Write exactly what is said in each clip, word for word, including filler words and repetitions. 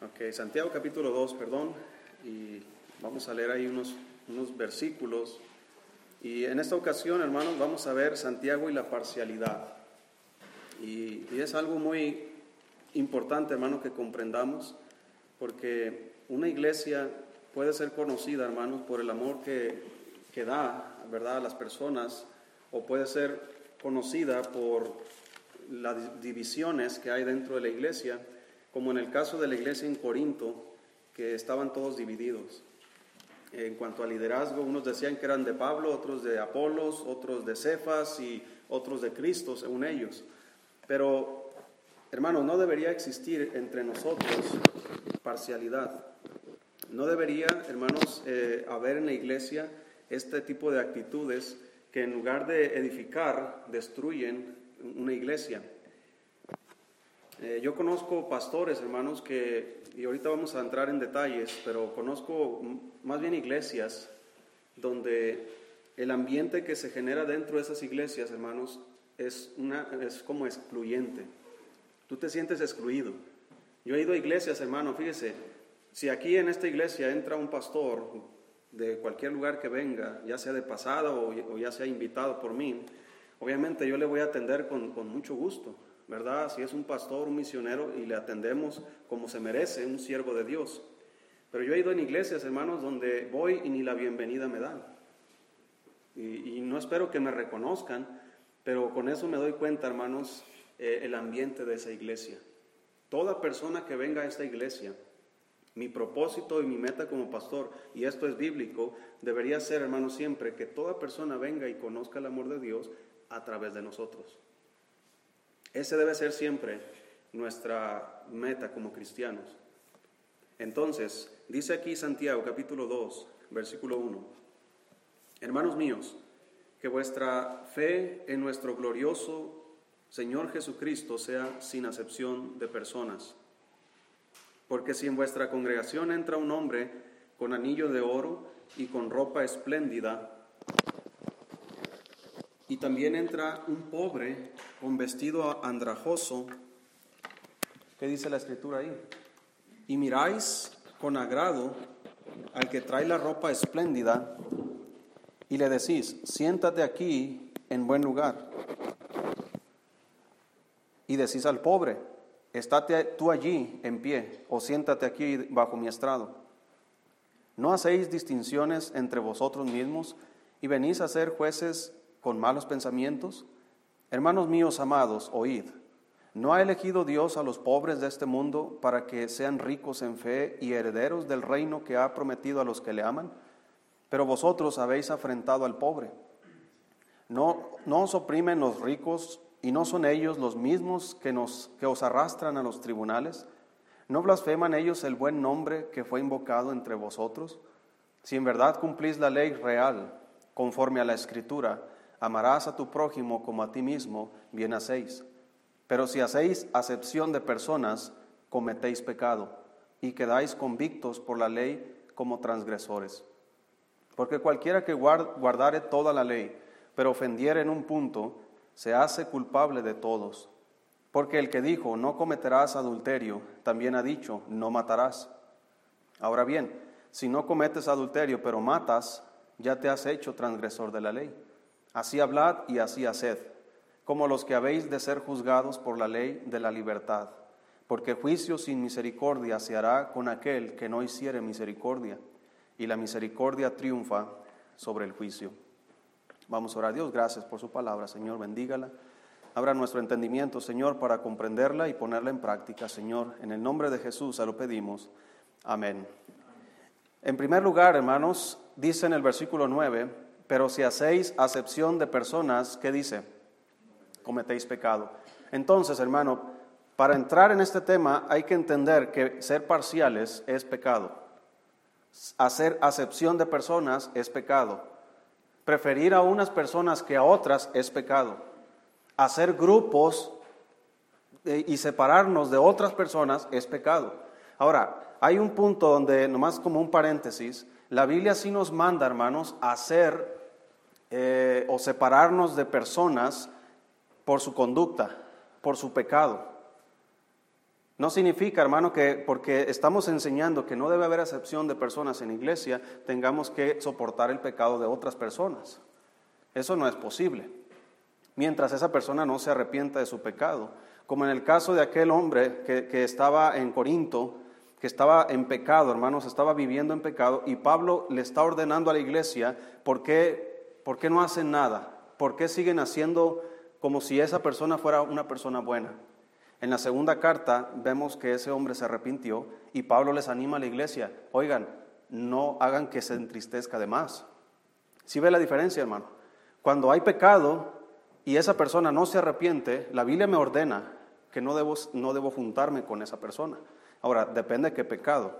Ok, Santiago capítulo dos, perdón, y vamos a leer ahí unos, unos versículos. Y en esta ocasión, hermanos, vamos a ver Santiago y la parcialidad. Y, y es algo muy importante, hermano, que comprendamos, porque una iglesia puede ser conocida, hermanos, por el amor que, que da, ¿verdad?, a las personas, o puede ser conocida por las divisiones que hay dentro de la iglesia, como en el caso de la iglesia en Corinto, que estaban todos divididos. En cuanto al liderazgo, unos decían que eran de Pablo, otros de Apolos, otros de Cefas y otros de Cristo, según ellos. Pero, hermanos, no debería existir entre nosotros parcialidad. No debería, hermanos, eh, haber en la iglesia este tipo de actitudes que en lugar de edificar, destruyen una iglesia. Eh, yo conozco pastores, hermanos, que, y ahorita vamos a entrar en detalles, pero conozco más bien iglesias donde el ambiente que se genera dentro de esas iglesias, hermanos, es, una, es como excluyente. Tú te sientes excluido. Yo he ido a iglesias, hermano, fíjese, si aquí en esta iglesia entra un pastor de cualquier lugar que venga, ya sea de pasada o, o ya sea invitado por mí, obviamente yo le voy a atender con, con mucho gusto, ¿verdad? Si es un pastor, un misionero, y le atendemos como se merece, un siervo de Dios. Pero yo he ido en iglesias, hermanos, donde voy y ni la bienvenida me dan. Y, y no espero que me reconozcan, pero con eso me doy cuenta, hermanos, eh, el ambiente de esa iglesia. Toda persona que venga a esta iglesia, mi propósito y mi meta como pastor, y esto es bíblico, debería ser, hermanos, siempre que toda persona venga y conozca el amor de Dios a través de nosotros. Ese debe ser siempre nuestra meta como cristianos. Entonces, dice aquí Santiago capítulo dos, versículo uno. Hermanos míos, que vuestra fe en nuestro glorioso Señor Jesucristo sea sin acepción de personas. Porque si en vuestra congregación entra un hombre con anillo de oro y con ropa espléndida, y también entra un pobre con vestido andrajoso, ¿qué dice la escritura ahí? Y miráis con agrado al que trae la ropa espléndida y le decís, siéntate aquí en buen lugar. Y decís al pobre, estate tú allí en pie o siéntate aquí bajo mi estrado. ¿No hacéis distinciones entre vosotros mismos y venís a ser jueces con malos pensamientos? Hermanos míos amados, oíd. ¿No ha elegido Dios a los pobres de este mundo para que sean ricos en fe y herederos del reino que ha prometido a los que le aman? Pero vosotros habéis afrentado al pobre. ¿No, no os oprimen los ricos y no son ellos los mismos que, nos, que os arrastran a los tribunales? ¿No blasfeman ellos el buen nombre que fue invocado entre vosotros? Si en verdad cumplís la ley real, conforme a la Escritura, amarás a tu prójimo como a ti mismo, bien hacéis. Pero si hacéis acepción de personas, cometéis pecado, y quedáis convictos por la ley como transgresores. Porque cualquiera que guardare toda la ley, pero ofendiere en un punto, se hace culpable de todos. Porque el que dijo, no cometerás adulterio, también ha dicho, no matarás. Ahora bien, si no cometes adulterio, pero matas, ya te has hecho transgresor de la ley. Así hablad y así haced, como los que habéis de ser juzgados por la ley de la libertad. Porque juicio sin misericordia se hará con aquel que no hiciere misericordia, y la misericordia triunfa sobre el juicio. Vamos a orar. Dios, gracias por su palabra, Señor, bendígala. Abra nuestro entendimiento, Señor, para comprenderla y ponerla en práctica, Señor. En el nombre de Jesús se lo pedimos. Amén. En primer lugar, hermanos, dice en el versículo nueve, pero si hacéis acepción de personas, ¿qué dice? Cometéis pecado. Entonces, hermano, para entrar en este tema hay que entender que ser parciales es pecado. Hacer acepción de personas es pecado. Preferir a unas personas que a otras es pecado. Hacer grupos y separarnos de otras personas es pecado. Ahora, hay un punto donde, nomás como un paréntesis, la Biblia sí nos manda, hermanos, a hacer eh, o separarnos de personas por su conducta, por su pecado. No significa, hermano, que porque estamos enseñando que no debe haber acepción de personas en iglesia, tengamos que soportar el pecado de otras personas. Eso no es posible, mientras esa persona no se arrepienta de su pecado. Como en el caso de aquel hombre que, que estaba en Corinto, que estaba en pecado, hermanos, estaba viviendo en pecado, y Pablo le está ordenando a la iglesia, ¿por qué, por qué no hacen nada? ¿Por qué siguen haciendo como si esa persona fuera una persona buena? En la segunda carta vemos que ese hombre se arrepintió y Pablo les anima a la iglesia, oigan, no hagan que se entristezca de más. ¿Sí ve la diferencia, hermano? Cuando hay pecado y esa persona no se arrepiente, la Biblia me ordena que no debo, no debo juntarme con esa persona. Ahora, depende de qué pecado.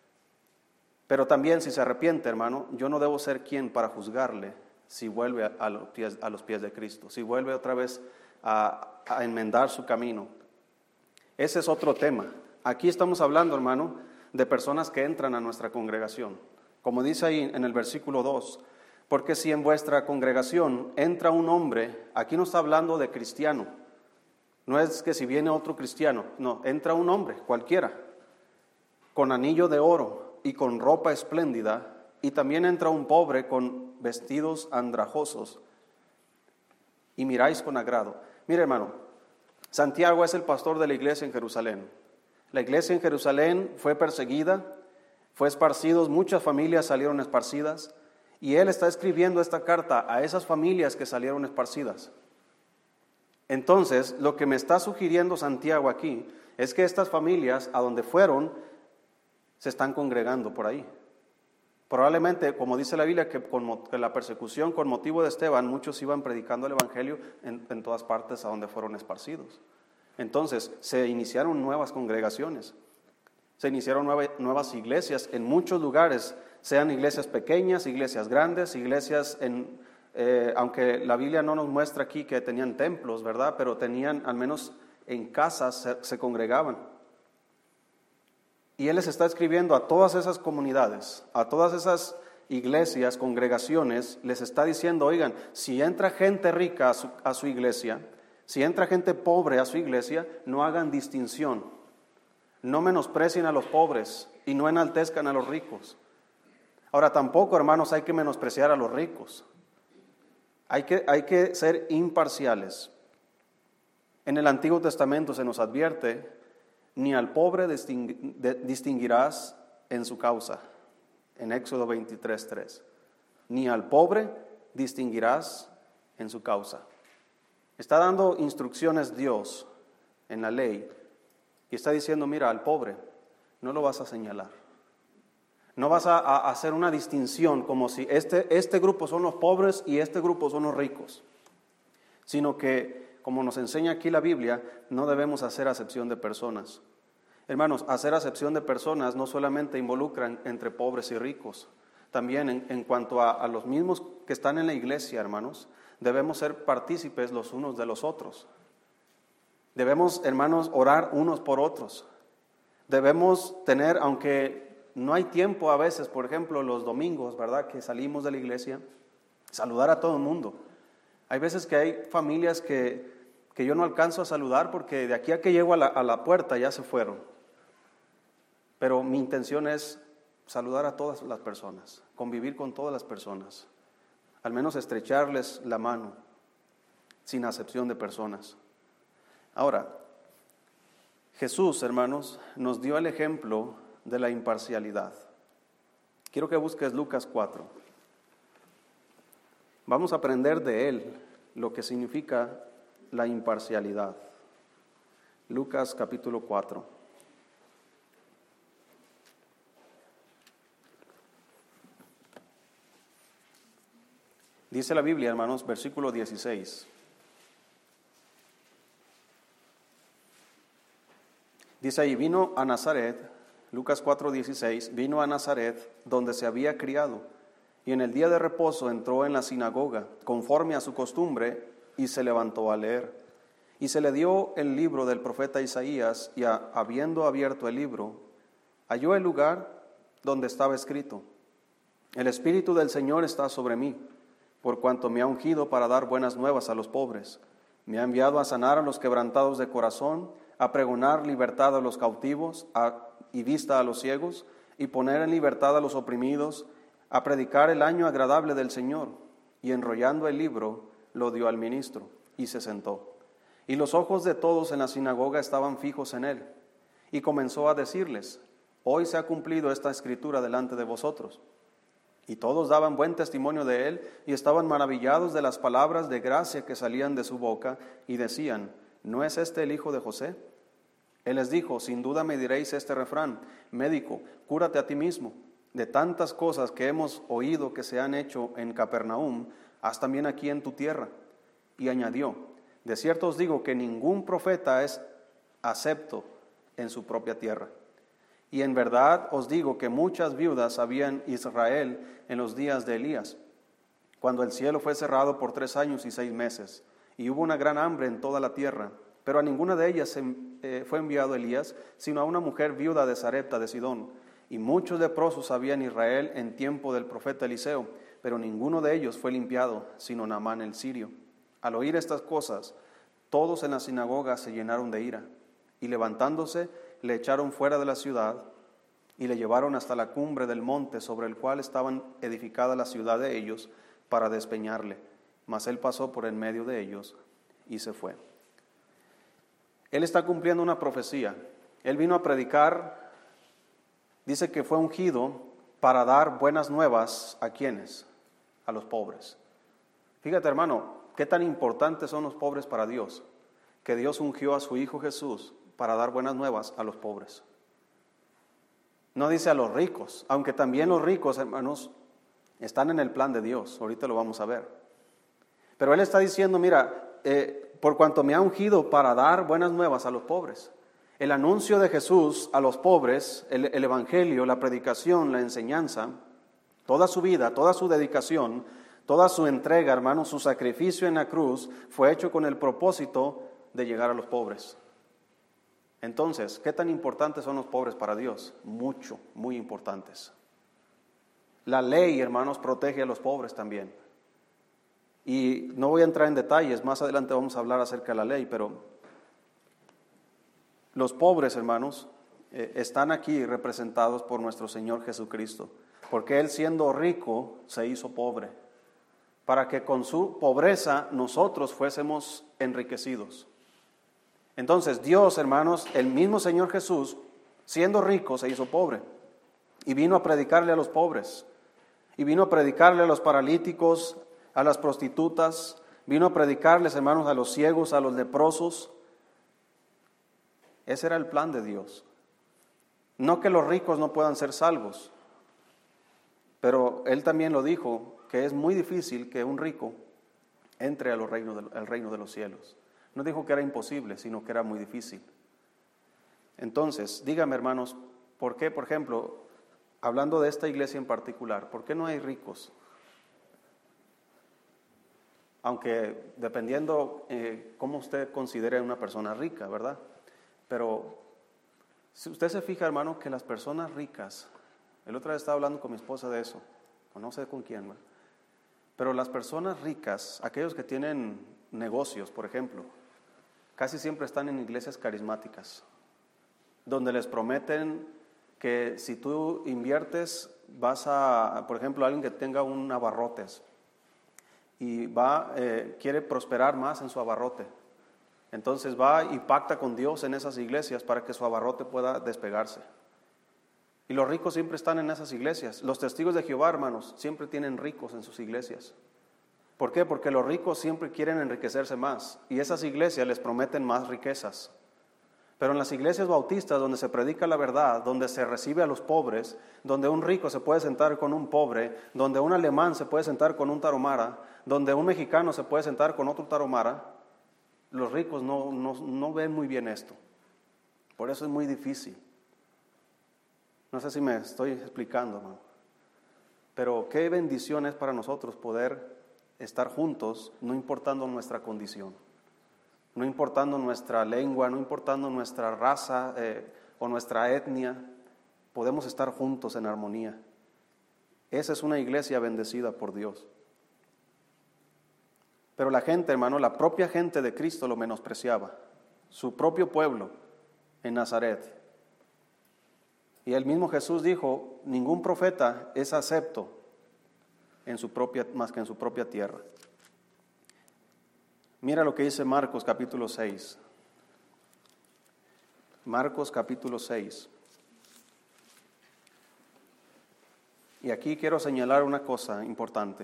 Pero también si se arrepiente, hermano, yo no debo ser quien para juzgarle si vuelve a, a, los, pies, a los pies de Cristo, si vuelve otra vez a, a enmendar su camino. Ese es otro tema. Aquí estamos hablando, hermano, de personas que entran a nuestra congregación. Como dice ahí en el versículo dos, porque si en vuestra congregación entra un hombre, aquí no está hablando de cristiano, no es que si viene otro cristiano, no, entra un hombre, cualquiera, con anillo de oro y con ropa espléndida, y también entra un pobre con vestidos andrajosos, y miráis con agrado. Mire, hermano, Santiago es el pastor de la iglesia en Jerusalén. La iglesia en Jerusalén fue perseguida, fue esparcidos, muchas familias salieron esparcidas, y él está escribiendo esta carta a esas familias que salieron esparcidas. Entonces, lo que me está sugiriendo Santiago aquí es que estas familias, a donde fueron, se están congregando por ahí. Probablemente, como dice la Biblia, que con que la persecución con motivo de Esteban, muchos iban predicando el Evangelio en, en todas partes a donde fueron esparcidos. Entonces, se iniciaron nuevas congregaciones, se iniciaron nueva, nuevas iglesias en muchos lugares, sean iglesias pequeñas, iglesias grandes, iglesias, en, eh, aunque la Biblia no nos muestra aquí que tenían templos, ¿verdad? Pero tenían, al menos en casas, se, se congregaban. Y él les está escribiendo a todas esas comunidades, a todas esas iglesias, congregaciones, les está diciendo, oigan, si entra gente rica a su, a su iglesia, si entra gente pobre a su iglesia, no hagan distinción, no menosprecien a los pobres y no enaltezcan a los ricos. Ahora tampoco, hermanos, hay que menospreciar a los ricos, hay que, hay que ser imparciales. En el Antiguo Testamento se nos advierte, ni al pobre distinguirás en su causa, en Éxodo veintitrés, tres. Ni al pobre distinguirás en su causa. Está dando instrucciones Dios en la ley y está diciendo, mira, al pobre no lo vas a señalar. No vas a, a hacer una distinción como si este, este grupo son los pobres y este grupo son los ricos, sino que, como nos enseña aquí la Biblia, no debemos hacer acepción de personas. Hermanos, hacer acepción de personas no solamente involucra entre pobres y ricos, también en, en cuanto a, a los mismos que están en la iglesia, hermanos, debemos ser partícipes los unos de los otros. Debemos, hermanos, orar unos por otros. Debemos tener, aunque no hay tiempo a veces, por ejemplo, los domingos, ¿verdad?, que salimos de la iglesia, saludar a todo el mundo. Hay veces que hay familias que, que yo no alcanzo a saludar porque de aquí a que llego a la, a la puerta ya se fueron. Pero mi intención es saludar a todas las personas, convivir con todas las personas, al menos estrecharles la mano, sin acepción de personas. Ahora, Jesús, hermanos, nos dio el ejemplo de la imparcialidad. Quiero que busques Lucas cuatro. Vamos a aprender de él lo que significa la imparcialidad. Lucas capítulo cuatro. Dice la Biblia, hermanos, versículo dieciséis. Dice ahí, vino a Nazaret, Lucas cuatro dieciséis, vino a Nazaret donde se había criado, y en el día de reposo entró en la sinagoga, conforme a su costumbre, y se levantó a leer. Y se le dio el libro del profeta Isaías, y a, habiendo abierto el libro, halló el lugar donde estaba escrito, el Espíritu del Señor está sobre mí, por cuanto me ha ungido para dar buenas nuevas a los pobres. Me ha enviado a sanar a los quebrantados de corazón, a pregonar libertad a los cautivos a, y vista a los ciegos, y poner en libertad a los oprimidos, a predicar el año agradable del Señor. Y enrollando el libro, lo dio al ministro, y se sentó. Y los ojos de todos en la sinagoga estaban fijos en él. Y comenzó a decirles: hoy se ha cumplido esta escritura delante de vosotros. Y todos daban buen testimonio de él, y estaban maravillados de las palabras de gracia que salían de su boca, y decían: ¿no es este el hijo de José? Él les dijo: sin duda me diréis este refrán: médico, cúrate a ti mismo. De tantas cosas que hemos oído que se han hecho en Capernaum, haz también aquí en tu tierra. Y añadió: de cierto os digo que ningún profeta es acepto en su propia tierra. Y en verdad os digo que muchas viudas había en Israel en los días de Elías, cuando el cielo fue cerrado por tres años y seis meses, y hubo una gran hambre en toda la tierra. Pero a ninguna de ellas se, eh, fue enviado Elías, sino a una mujer viuda de Sarepta de Sidón. Y muchos leprosos había en Israel en tiempo del profeta Eliseo, pero ninguno de ellos fue limpiado, sino Naamán el sirio. Al oír estas cosas, todos en la sinagoga se llenaron de ira, y levantándose, le echaron fuera de la ciudad, y le llevaron hasta la cumbre del monte sobre el cual estaban edificada la ciudad de ellos, para despeñarle. Mas él pasó por en medio de ellos, y se fue. Él está cumpliendo una profecía. Él vino a predicar, dice que fue ungido para dar buenas nuevas ¿a quiénes? A los pobres. Fíjate, hermano, qué tan importantes son los pobres para Dios, que Dios ungió a su Hijo Jesús para dar buenas nuevas a los pobres. No dice a los ricos, aunque también los ricos, hermanos, están en el plan de Dios. Ahorita lo vamos a ver. Pero Él está diciendo, mira, eh, por cuanto me ha ungido para dar buenas nuevas a los pobres. El anuncio de Jesús a los pobres, el, el evangelio, la predicación, la enseñanza, toda su vida, toda su dedicación, toda su entrega, hermanos, su sacrificio en la cruz fue hecho con el propósito de llegar a los pobres. Entonces, ¿qué tan importantes son los pobres para Dios? Mucho, muy importantes. La ley, hermanos, protege a los pobres también. Y no voy a entrar en detalles, más adelante vamos a hablar acerca de la ley, pero los pobres, hermanos, eh, están aquí representados por nuestro Señor Jesucristo, porque Él, siendo rico, se hizo pobre, para que con su pobreza nosotros fuésemos enriquecidos. Entonces Dios, hermanos, el mismo Señor Jesús, siendo rico, se hizo pobre, y vino a predicarle a los pobres, y vino a predicarle a los paralíticos, a las prostitutas, vino a predicarles, hermanos, a los ciegos, a los leprosos. Ese era el plan de Dios. No que los ricos no puedan ser salvos, pero Él también lo dijo, que es muy difícil que un rico entre al reino de, al reino de los cielos. No dijo que era imposible, sino que era muy difícil. Entonces, dígame, hermanos, ¿por qué, por ejemplo, hablando de esta iglesia en particular, por qué no hay ricos? Aunque dependiendo eh, cómo usted considere una persona rica, ¿verdad? Pero si usted se fija, hermano, que las personas ricas, el otro día estaba hablando con mi esposa de eso, o no sé con quién, ¿verdad? Pero las personas ricas, aquellos que tienen negocios, por ejemplo, casi siempre están en iglesias carismáticas, donde les prometen que si tú inviertes, vas a, por ejemplo, alguien que tenga un abarrotes, y va, eh, quiere prosperar más en su abarrote. Entonces va y pacta con Dios en esas iglesias para que su abarrote pueda despegarse. Y los ricos siempre están en esas iglesias. Los testigos de Jehová, hermanos, siempre tienen ricos en sus iglesias. ¿Por qué? Porque los ricos siempre quieren enriquecerse más, y esas iglesias les prometen más riquezas. Pero en las iglesias bautistas, donde se predica la verdad, donde se recibe a los pobres, donde un rico se puede sentar con un pobre, donde un alemán se puede sentar con un tarahumara, donde un mexicano se puede sentar con otro tarahumara, los ricos no, no, no ven muy bien esto. Por eso es muy difícil. No sé si me estoy explicando, hermano. Pero qué bendición es para nosotros poder estar juntos, no importando nuestra condición. No importando nuestra lengua, no importando nuestra raza eh, o nuestra etnia, podemos estar juntos en armonía. Esa es una iglesia bendecida por Dios. Pero la gente, hermano, la propia gente de Cristo lo menospreciaba. Su propio pueblo en Nazaret. Y el mismo Jesús dijo, ningún profeta es acepto en su propia, más que en su propia tierra. Mira lo que dice Marcos capítulo seis. Marcos capítulo seis. Y aquí quiero señalar una cosa importante.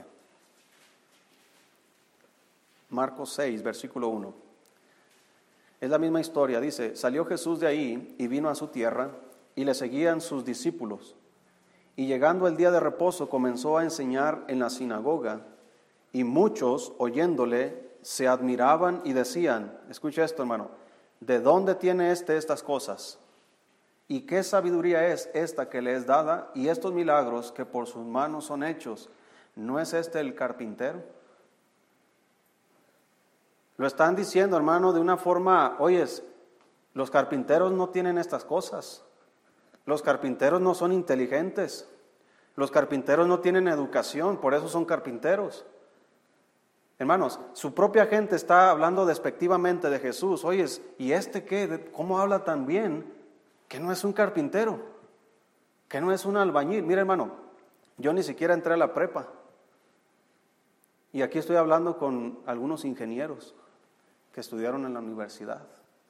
Marcos seis, versículo uno. Es la misma historia, dice, salió Jesús de ahí y vino a su tierra, y le seguían sus discípulos. Y llegando el día de reposo, comenzó a enseñar en la sinagoga, y muchos, oyéndole, se admiraban y decían, escucha esto, hermano, ¿de dónde tiene éste estas cosas? ¿Y qué sabiduría es esta que le es dada? Y estos milagros que por sus manos son hechos, ¿no es este el carpintero? Lo están diciendo, hermano, de una forma, oyes, los carpinteros no tienen estas cosas. Los carpinteros no son inteligentes. Los carpinteros no tienen educación, por eso son carpinteros. Hermanos, su propia gente está hablando despectivamente de Jesús. Oyes, ¿y este qué? ¿Cómo habla tan bien? Que no es un carpintero, que no es un albañil. Mira, hermano, yo ni siquiera entré a la prepa. Y aquí estoy hablando con algunos ingenieros que estudiaron en la universidad.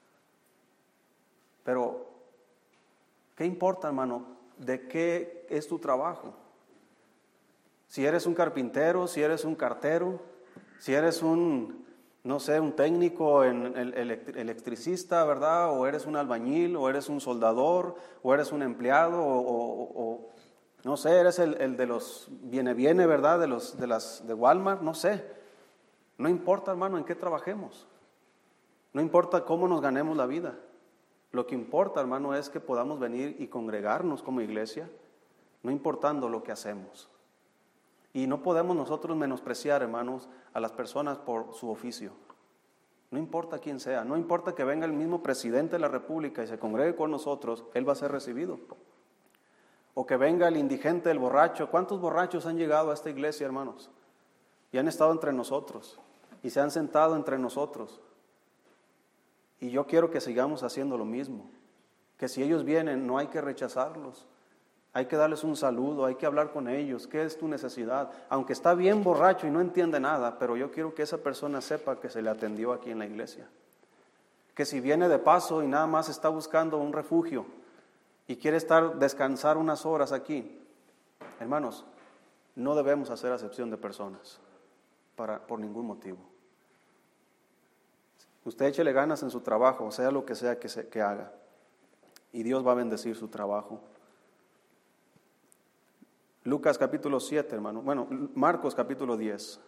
Pero, ¿qué importa, hermano? ¿De qué es tu trabajo? Si eres un carpintero, si eres un cartero, si eres un, no sé, un técnico, en el electricista, ¿verdad? O eres un albañil, o eres un soldador, o eres un empleado, o, o, o no sé, eres el, el de los viene viene, ¿verdad? De los de las de Walmart, no sé. No importa, hermano, en qué trabajemos. No importa cómo nos ganemos la vida. Lo que importa, hermano, es que podamos venir y congregarnos como iglesia, no importando lo que hacemos. Y no podemos nosotros menospreciar, hermanos, a las personas por su oficio. No importa quién sea, no importa que venga el mismo presidente de la República y se congregue con nosotros, él va a ser recibido. O que venga el indigente, el borracho. ¿Cuántos borrachos han llegado a esta iglesia, hermanos? Y han estado entre nosotros, y se han sentado entre nosotros. Y yo quiero que sigamos haciendo lo mismo, que si ellos vienen no hay que rechazarlos, hay que darles un saludo, hay que hablar con ellos, ¿qué es tu necesidad? Aunque está bien borracho y no entiende nada, pero yo quiero que esa persona sepa que se le atendió aquí en la iglesia. Que si viene de paso y nada más está buscando un refugio y quiere estar, descansar unas horas aquí, hermanos, no debemos hacer acepción de personas para, por ningún motivo. Usted échele ganas en su trabajo, sea lo que sea que, se, que haga, y Dios va a bendecir su trabajo. Lucas capítulo siete, hermano. Bueno, Marcos capítulo diez.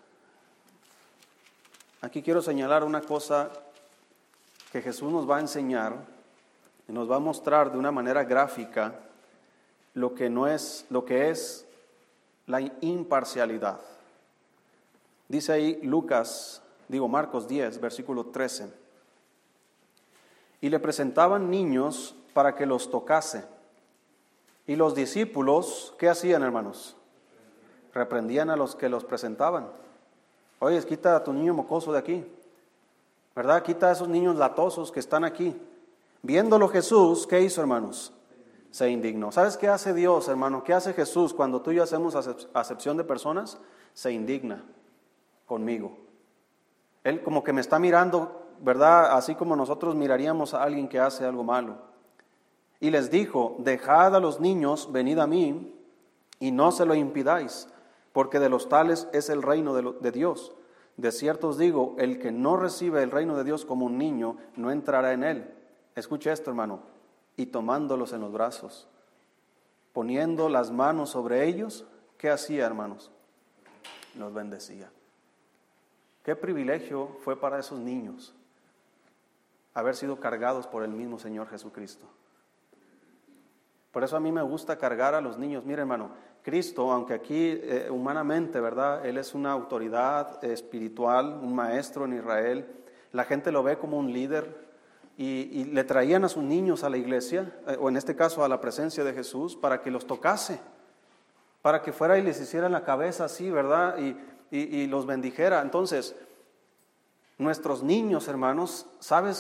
Aquí quiero señalar una cosa que Jesús nos va a enseñar y nos va a mostrar de una manera gráfica lo que no es, lo que es la imparcialidad. Dice ahí Lucas, digo Marcos diez, versículo trece. Y le presentaban niños para que los tocase. Y los discípulos, ¿qué hacían, hermanos? Reprendían a los que los presentaban. Oye, quita a tu niño mocoso de aquí, ¿verdad? Quita a esos niños latosos que están aquí. Viéndolo Jesús, ¿qué hizo, hermanos? Se indignó. ¿Sabes qué hace Dios, hermano? ¿Qué hace Jesús cuando tú y yo hacemos acepción de personas? Se indigna conmigo. Él como que me está mirando, ¿verdad? Así como nosotros miraríamos a alguien que hace algo malo. Y les dijo, dejad a los niños, venid a mí, y no se lo impidáis, porque de los tales es el reino de, lo, de Dios. De cierto os digo, el que no recibe el reino de Dios como un niño, no entrará en él. Escuche esto, hermano. Y tomándolos en los brazos, poniendo las manos sobre ellos, ¿qué hacía, hermanos? Los bendecía. Qué privilegio fue para esos niños haber sido cargados por el mismo Señor Jesucristo. Por eso a mí me gusta cargar a los niños. Mire, hermano, Cristo, aunque aquí eh, humanamente, ¿verdad? Él es una autoridad eh, espiritual, un maestro en Israel. La gente lo ve como un líder y, y le traían a sus niños a la iglesia, eh, o en este caso a la presencia de Jesús, para que los tocase, para que fuera y les hiciera en la cabeza así, ¿verdad? Y, y, y los bendijera. Entonces, nuestros niños, hermanos, ¿sabes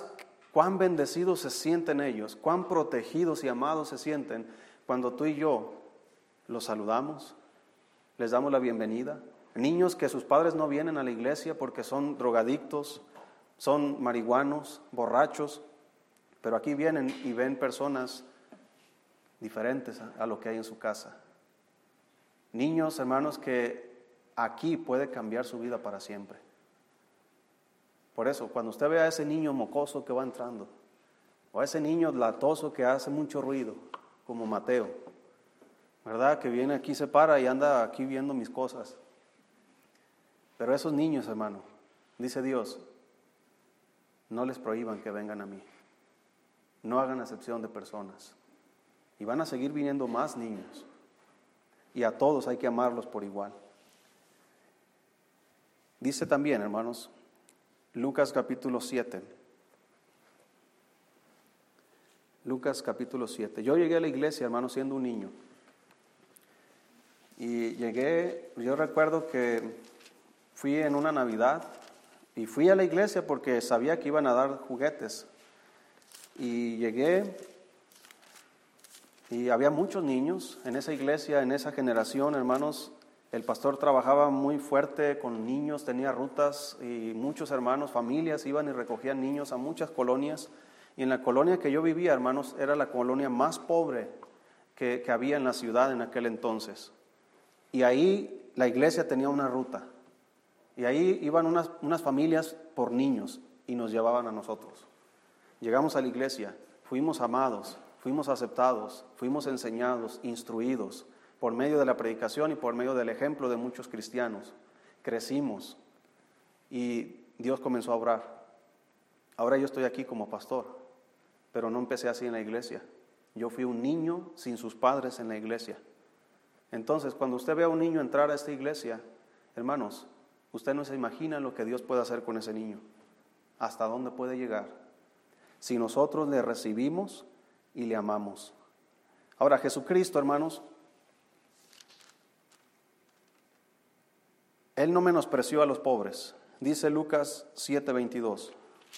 Cuán bendecidos se sienten ellos, cuán protegidos y amados se sienten cuando tú y yo los saludamos, les damos la bienvenida. Niños que sus padres no vienen a la iglesia porque son drogadictos, son marihuanos, borrachos, pero aquí vienen y ven personas diferentes a, a lo que hay en su casa. Niños, hermanos, que aquí puede cambiar su vida para siempre. Por eso, cuando usted ve a ese niño mocoso que va entrando, o a ese niño latoso que hace mucho ruido, como Mateo, ¿verdad? Que viene aquí, se para y anda aquí viendo mis cosas. Pero esos niños, hermano, dice Dios, no les prohíban que vengan a mí. No hagan acepción de personas. Y van a seguir viniendo más niños. Y a todos hay que amarlos por igual. Dice también, hermanos, Lucas capítulo siete. Lucas capítulo siete. Yo llegué a la iglesia, hermano, siendo un niño. Y llegué, yo recuerdo que fui en una Navidad y fui a la iglesia porque sabía que iban a dar juguetes. Y llegué y había muchos niños en esa iglesia, en esa generación, hermanos. El pastor trabajaba muy fuerte con niños, tenía rutas y muchos hermanos, familias iban y recogían niños a muchas colonias. Y en la colonia que yo vivía, hermanos, era la colonia más pobre que, que había en la ciudad en aquel entonces. Y ahí la iglesia tenía una ruta. Y ahí iban unas, unas familias por niños y nos llevaban a nosotros. Llegamos a la iglesia, fuimos amados, fuimos aceptados, fuimos enseñados, instruidos por medio de la predicación y por medio del ejemplo de muchos cristianos. Crecimos y Dios comenzó a obrar. Ahora yo estoy aquí como pastor, pero no empecé así en la iglesia. Yo fui un niño sin sus padres en la iglesia. Entonces, cuando usted ve a un niño entrar a esta iglesia, hermanos, usted no se imagina lo que Dios puede hacer con ese niño, hasta dónde puede llegar, si nosotros le recibimos y le amamos. Ahora, Jesucristo, hermanos, Él no menospreció a los pobres. Dice Lucas siete veintidós.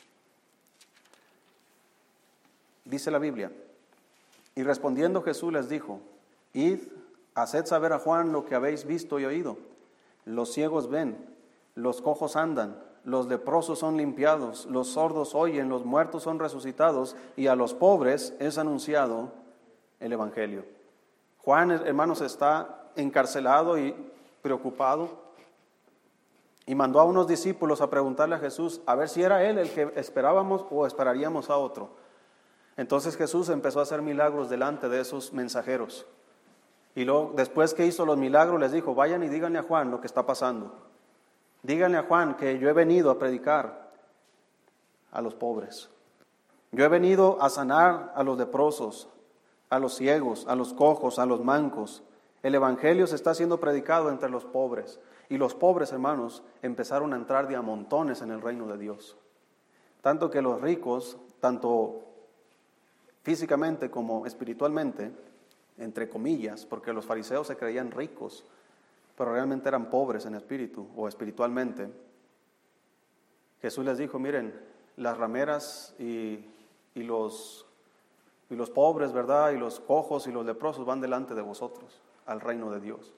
Dice la Biblia, y respondiendo Jesús les dijo, id, haced saber a Juan lo que habéis visto y oído. Los ciegos ven, los cojos andan, los leprosos son limpiados, los sordos oyen, los muertos son resucitados, y a los pobres es anunciado el Evangelio. Juan, hermanos, está encarcelado y preocupado, y mandó a unos discípulos a preguntarle a Jesús a ver si era él el que esperábamos o esperaríamos a otro. Entonces Jesús empezó a hacer milagros delante de esos mensajeros. Y luego, después que hizo los milagros, les dijo, vayan y díganle a Juan lo que está pasando. Díganle a Juan que yo he venido a predicar a los pobres. Yo he venido a sanar a los leprosos, a los ciegos, a los cojos, a los mancos. El evangelio se está siendo predicado entre los pobres. Y los pobres, hermanos, empezaron a entrar de a montones en el reino de Dios. Tanto que los ricos, tanto físicamente como espiritualmente, entre comillas, porque los fariseos se creían ricos, pero realmente eran pobres en espíritu o espiritualmente. Jesús les dijo, miren, las rameras y, y, los, y los pobres, ¿verdad? Y los cojos y los leprosos van delante de vosotros al reino de Dios.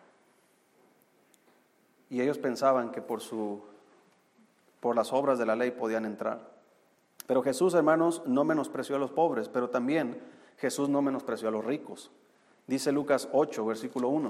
Y ellos pensaban que por, su, por las obras de la ley podían entrar. Pero Jesús, hermanos, no menospreció a los pobres, pero también Jesús no menospreció a los ricos. Dice Lucas ocho, versículo uno.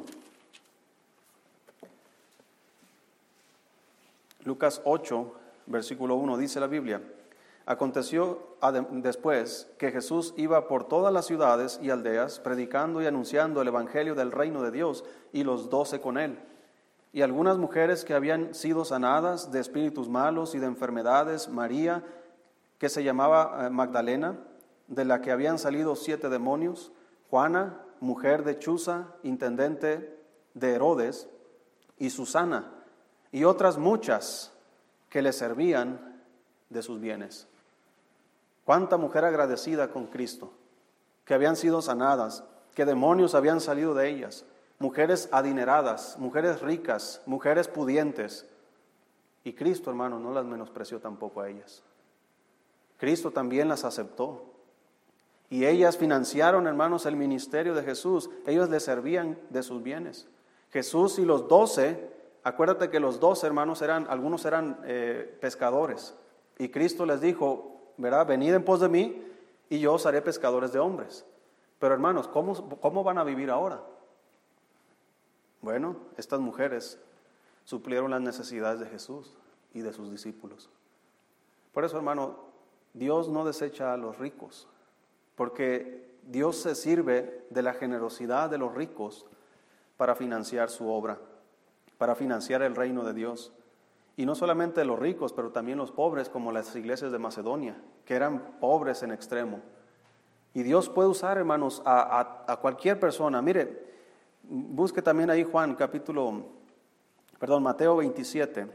Lucas ocho, versículo uno, dice la Biblia, aconteció después que Jesús iba por todas las ciudades y aldeas, predicando y anunciando el evangelio del reino de Dios, y los doce con él. Y algunas mujeres que habían sido sanadas de espíritus malos y de enfermedades, María, que se llamaba Magdalena, de la que habían salido siete demonios, Juana, mujer de Chuza, intendente de Herodes, y Susana, y otras muchas que le servían de sus bienes. Cuánta mujer agradecida con Cristo, que habían sido sanadas, que demonios habían salido de ellas, mujeres adineradas, mujeres ricas, mujeres pudientes, y Cristo, hermano, no las menospreció tampoco a ellas. Cristo también las aceptó. Y ellas financiaron, hermanos, el ministerio de Jesús. Ellos le servían de sus bienes. Jesús y los doce, acuérdate que los doce hermanos eran, algunos eran eh, pescadores. Y Cristo les dijo, ¿verdad? Venid en pos de mí y yo os haré pescadores de hombres. Pero hermanos, ¿cómo, cómo van a vivir ahora? Bueno, estas mujeres suplieron las necesidades de Jesús y de sus discípulos. Por eso, hermano, Dios no desecha a los ricos, porque Dios se sirve de la generosidad de los ricos para financiar su obra, para financiar el reino de Dios. Y no solamente los ricos, pero también los pobres, como las iglesias de Macedonia, que eran pobres en extremo. Y Dios puede usar, hermanos, a, a, a cualquier persona. Mire, busque también ahí Juan, capítulo, perdón, Mateo veintisiete.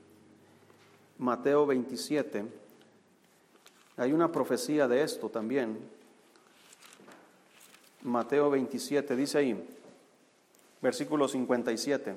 Mateo veintisiete. Hay una profecía de esto también. Mateo veintisiete, dice ahí, versículo cincuenta y siete.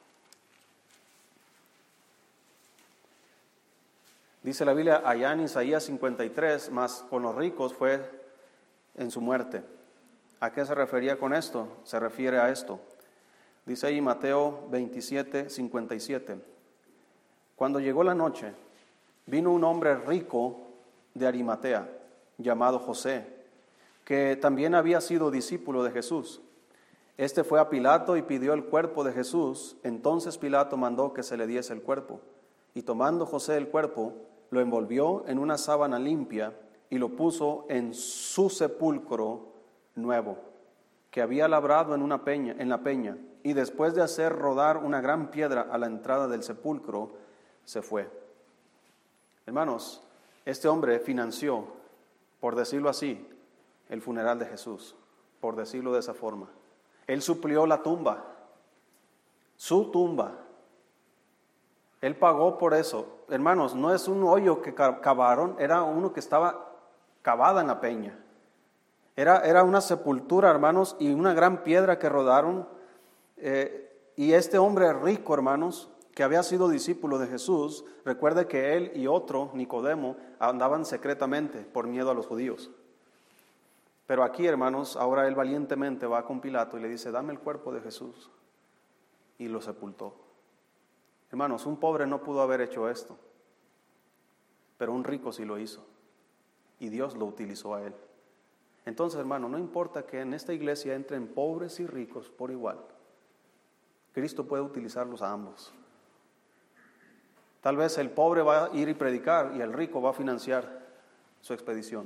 Dice la Biblia, allá en Isaías cincuenta y tres, más con los ricos fue en su muerte. ¿A qué se refería con esto? Se refiere a esto. Dice ahí Mateo veintisiete, cincuenta y siete. Cuando llegó la noche, vino un hombre rico de Arimatea, llamado José, que también había sido discípulo de Jesús. Este fue a Pilato y pidió el cuerpo de Jesús. Entonces Pilato mandó que se le diese el cuerpo. Y tomando José el cuerpo, lo envolvió en una sábana limpia y lo puso en su sepulcro nuevo, que había labrado en una peña, en la peña. Y después de hacer rodar una gran piedra a la entrada del sepulcro, se fue. Hermanos, este hombre financió, por decirlo así, el funeral de Jesús, por decirlo de esa forma. Él suplió la tumba, su tumba. Él pagó por eso. Hermanos, no es un hoyo que cavaron, era uno que estaba cavada en la peña. Era, era una sepultura, hermanos, y una gran piedra que rodaron. Eh, y este hombre rico, hermanos, que había sido discípulo de Jesús, recuerde que él y otro, Nicodemo, andaban secretamente por miedo a los judíos. Pero aquí, hermanos, ahora él valientemente va con Pilato y le dice, dame el cuerpo de Jesús. Y lo sepultó. Hermanos, un pobre no pudo haber hecho esto, pero un rico sí lo hizo. Y Dios lo utilizó a él. Entonces, hermano, no importa que en esta iglesia entren pobres y ricos por igual. Cristo puede utilizarlos a ambos. Tal vez el pobre va a ir y predicar y el rico va a financiar su expedición.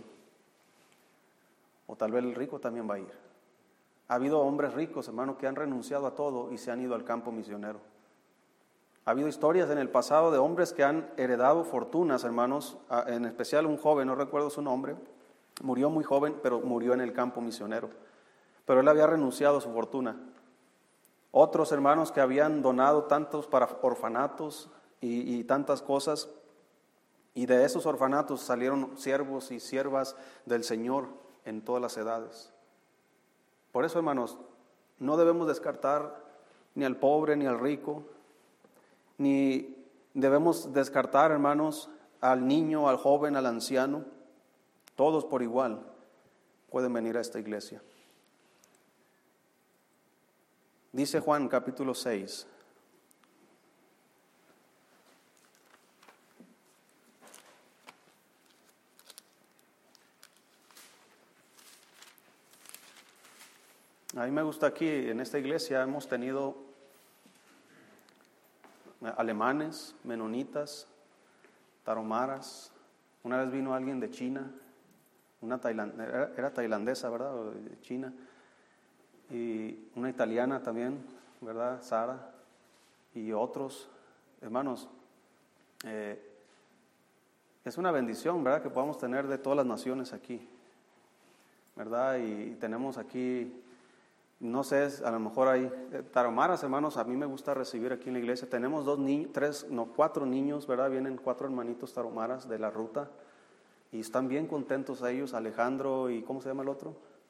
O tal vez el rico también va a ir. Ha habido hombres ricos, hermano, que han renunciado a todo y se han ido al campo misionero. Ha habido historias en el pasado de hombres que han heredado fortunas, hermanos, en especial un joven, no recuerdo su nombre, murió muy joven, pero murió en el campo misionero. Pero él había renunciado a su fortuna. Otros hermanos que habían donado tantos para orfanatos y, y tantas cosas, y de esos orfanatos salieron siervos y siervas del Señor en todas las edades. Por eso, hermanos, no debemos descartar ni al pobre ni al rico, ni debemos descartar, hermanos, al niño, al joven, al anciano. Todos por igual pueden venir a esta iglesia. Dice Juan capítulo seis. A mí me gusta aquí, en esta iglesia hemos tenido alemanes, menonitas, taromaras. Una vez vino alguien de China, una tailand- era, era tailandesa, ¿verdad? O de China. Y una italiana también, ¿verdad? Sara. Y otros. Hermanos, eh, es una bendición, ¿verdad? Que podamos tener de todas las naciones aquí, ¿verdad? Y, y tenemos aquí... No sé, a lo mejor hay eh, taromaras, hermanos, a mí me gusta recibir aquí en la iglesia. Tenemos dos niños, tres, no, cuatro niños, ¿verdad? Vienen cuatro hermanitos taromaras de la ruta y están bien contentos ellos, Alejandro y ¿cómo se llama el otro?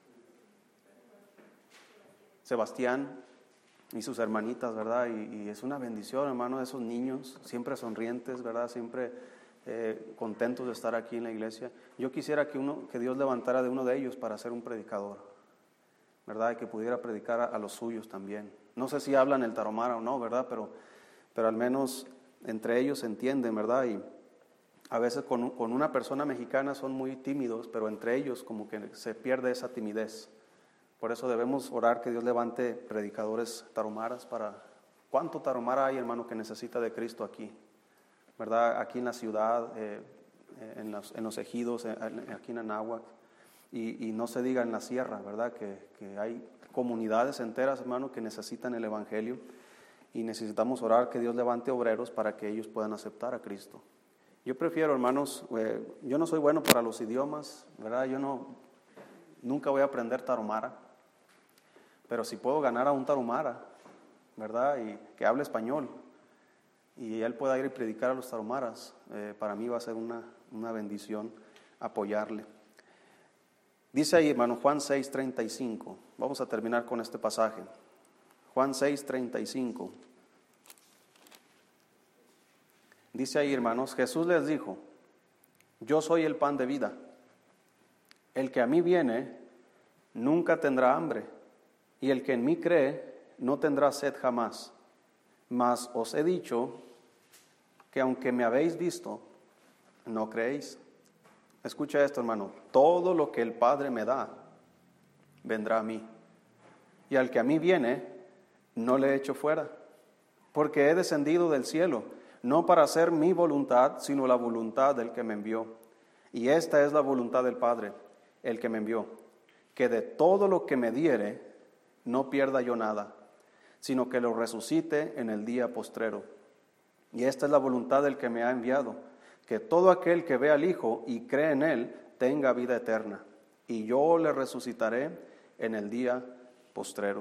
Sebastián y sus hermanitas, ¿verdad? Y, y es una bendición, hermano, esos niños, siempre sonrientes, ¿verdad? Siempre eh, contentos de estar aquí en la iglesia. Yo quisiera que, uno, que Dios levantara de uno de ellos para ser un predicador, ¿verdad? Y que pudiera predicar a, a los suyos también. No sé si hablan el tarahumara o no, ¿verdad? Pero, pero al menos entre ellos se entienden, ¿verdad? Y a veces con, con una persona mexicana son muy tímidos, pero entre ellos como que se pierde esa timidez. Por eso debemos orar que Dios levante predicadores tarumaras para... ¿Cuánto tarahumara hay, hermano, que necesita de Cristo aquí? ¿Verdad? Aquí en la ciudad, eh, en, los, en los ejidos, eh, aquí en Anáhuac, y, y no se diga en la sierra, ¿verdad? Que, que hay comunidades enteras, hermano, que necesitan el Evangelio, y necesitamos orar que Dios levante obreros para que ellos puedan aceptar a Cristo. Yo prefiero, hermanos, eh, yo no soy bueno para los idiomas, ¿verdad? Yo no, nunca voy a aprender tarahumara, pero si puedo ganar a un tarahumara, ¿verdad? Y que hable español, y él pueda ir y predicar a los tarahumaras, eh, para mí va a ser una, una bendición apoyarle. Dice ahí, hermano, Juan seis, treinta y cinco. Vamos a terminar con este pasaje. Juan seis, treinta y cinco. Dice ahí, hermanos, Jesús les dijo: yo soy el pan de vida. El que a mí viene nunca tendrá hambre, y el que en mí cree no tendrá sed jamás. Mas os he dicho que aunque me habéis visto, no creéis. Escucha esto, hermano. Todo lo que el Padre me da, vendrá a mí. Y al que a mí viene, no le echo fuera, porque he descendido del cielo, no para hacer mi voluntad, sino la voluntad del que me envió. Y esta es la voluntad del Padre, el que me envió, que de todo lo que me diere, no pierda yo nada, sino que lo resucite en el día postrero. Y esta es la voluntad del que me ha enviado, que todo aquel que ve al Hijo y cree en Él, tenga vida eterna, y yo le resucitaré en el día postrero.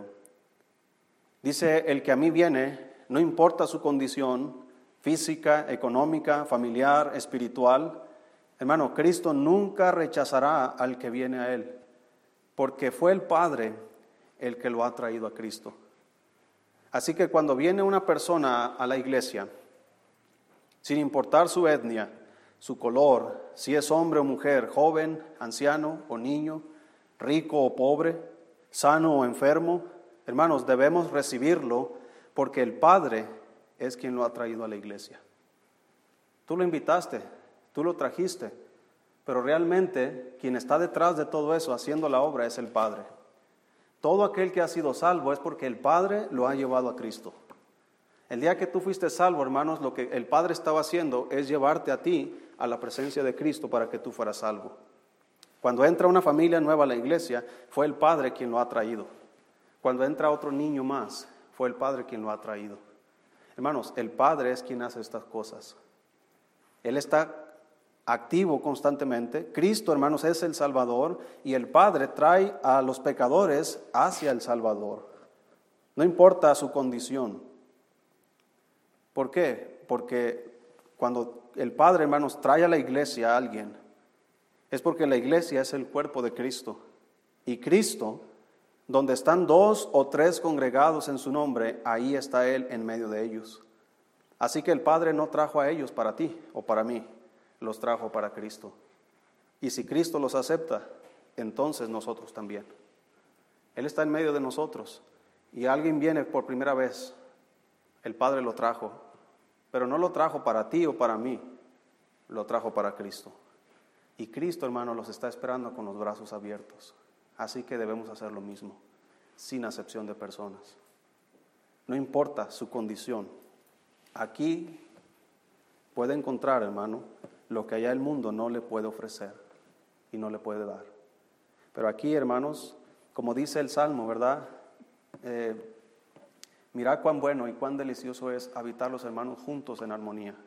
Dice, el que a mí viene, no importa su condición física, económica, familiar, espiritual. Hermano, Cristo nunca rechazará al que viene a Él, porque fue el Padre el que lo ha traído a Cristo. Así que cuando viene una persona a la iglesia, sin importar su etnia, su color, si es hombre o mujer, joven, anciano o niño, rico o pobre, sano o enfermo, hermanos, debemos recibirlo porque el Padre es quien lo ha traído a la iglesia. Tú lo invitaste, tú lo trajiste, pero realmente quien está detrás de todo eso haciendo la obra es el Padre. Todo aquel que ha sido salvo es porque el Padre lo ha llevado a Cristo. El día que tú fuiste salvo, hermanos, lo que el Padre estaba haciendo es llevarte a ti a la presencia de Cristo para que tú fueras salvo. Cuando entra una familia nueva a la iglesia, fue el Padre quien lo ha traído. Cuando entra otro niño más, fue el Padre quien lo ha traído. Hermanos, el Padre es quien hace estas cosas. Él está activo constantemente. Cristo, hermanos, es el Salvador, y el Padre trae a los pecadores hacia el Salvador. No importa su condición. ¿Por qué? Porque cuando el Padre, hermanos, trae a la iglesia a alguien, es porque la iglesia es el cuerpo de Cristo. Y Cristo, donde están dos o tres congregados en su nombre, ahí está Él en medio de ellos. Así que el Padre no trajo a ellos para ti o para mí, los trajo para Cristo. Y si Cristo los acepta, entonces nosotros también. Él está en medio de nosotros, y alguien viene por primera vez, el Padre lo trajo, pero no lo trajo para ti o para mí, lo trajo para Cristo. Y Cristo, hermano, los está esperando con los brazos abiertos. Así que debemos hacer lo mismo, sin acepción de personas. No importa su condición. Aquí puede encontrar, hermano, lo que allá el mundo no le puede ofrecer y no le puede dar. Pero aquí, hermanos, como dice el Salmo, ¿verdad? Eh, mirad cuán bueno y cuán delicioso es habitar los hermanos juntos en armonía.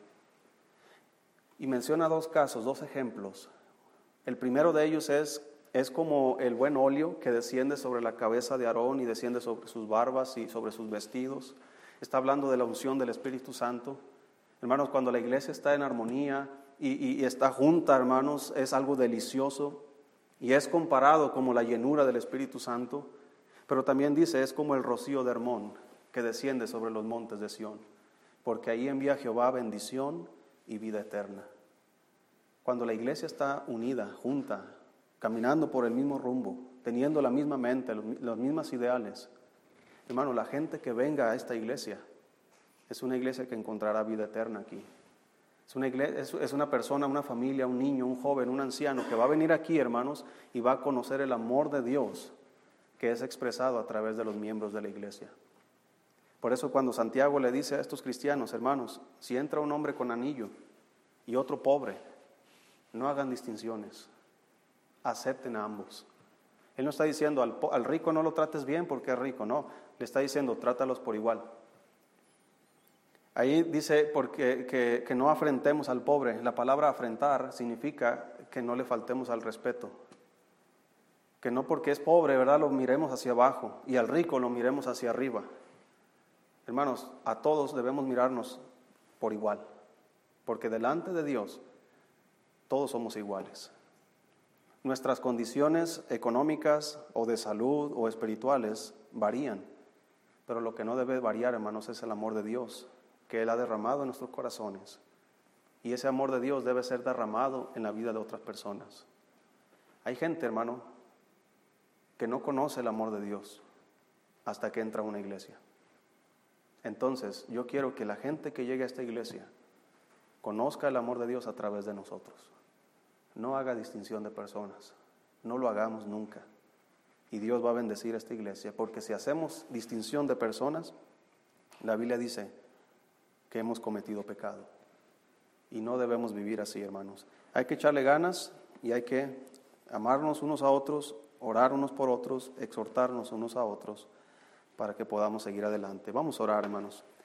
Y menciona dos casos, dos ejemplos. El primero de ellos es, es como el buen óleo que desciende sobre la cabeza de Aarón y desciende sobre sus barbas y sobre sus vestidos. Está hablando de la unción del Espíritu Santo. Hermanos, cuando la iglesia está en armonía y, y, y está junta, hermanos, es algo delicioso y es comparado como la llenura del Espíritu Santo, pero también dice, es como el rocío de Hermón que desciende sobre los montes de Sión, porque ahí envía Jehová bendición y vida eterna. cuando la iglesia está unida, junta, caminando por el mismo rumbo, teniendo la misma mente, los, los mismos ideales, hermano, la gente que venga a esta iglesia es una iglesia que encontrará vida eterna aquí. Es una, iglesia, es, es una persona, una familia, un niño, un joven, un anciano que va a venir aquí, hermanos, y va a conocer el amor de Dios que es expresado a través de los miembros de la iglesia. Por eso cuando Santiago le dice a estos cristianos, hermanos, si entra un hombre con anillo y otro pobre, no hagan distinciones, acepten a ambos. Él no está diciendo al, al rico no lo trates bien porque es rico, no, le está diciendo trátalos por igual. Ahí dice porque, que, que no afrentemos al pobre. La palabra afrentar significa que no le faltemos al respeto. Que no porque es pobre, ¿verdad?, lo miremos hacia abajo y al rico lo miremos hacia arriba. Hermanos, a todos debemos mirarnos por igual, porque delante de Dios todos somos iguales. Nuestras condiciones económicas o de salud o espirituales varían, pero lo que no debe variar, hermanos, es el amor de Dios que Él ha derramado en nuestros corazones. Y ese amor de Dios debe ser derramado en la vida de otras personas. Hay gente, hermano, que no conoce el amor de Dios hasta que entra a una iglesia. Entonces, yo quiero que la gente que llegue a esta iglesia conozca el amor de Dios a través de nosotros. No haga distinción de personas. No lo hagamos nunca. Y Dios va a bendecir a esta iglesia, porque si hacemos distinción de personas, la Biblia dice que hemos cometido pecado. Y no debemos vivir así, hermanos. Hay que echarle ganas y hay que amarnos unos a otros, orar unos por otros, exhortarnos unos a otros para que podamos seguir adelante. Vamos a orar, hermanos.